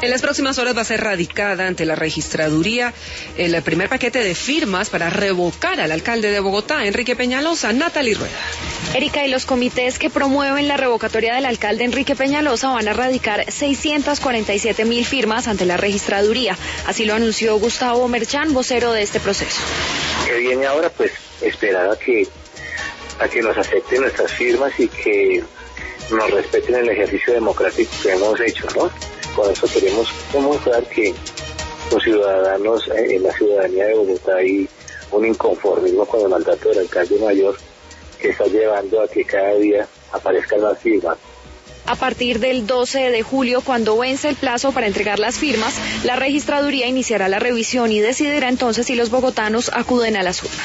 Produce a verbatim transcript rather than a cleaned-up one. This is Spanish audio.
En las próximas horas va a ser radicada ante la registraduría el primer paquete de firmas para revocar al alcalde de Bogotá, Enrique Peñalosa. Natalie Rueda. Erika, y los comités que promueven la revocatoria del alcalde Enrique Peñalosa van a radicar seiscientas cuarenta y siete mil firmas ante la registraduría. Así lo anunció Gustavo Merchán, vocero de este proceso. Que viene ahora, pues, esperar a que, a que nos acepten nuestras firmas y que nos respeten el ejercicio democrático que hemos hecho, ¿no? Con eso queremos demostrar que los ciudadanos, en la ciudadanía de Bogotá, hay un inconformismo con el mandato del alcalde mayor que está llevando a que cada día aparezcan más firmas. A partir del doce de julio, cuando vence el plazo para entregar las firmas, la registraduría iniciará la revisión y decidirá entonces si los bogotanos acuden a las urnas.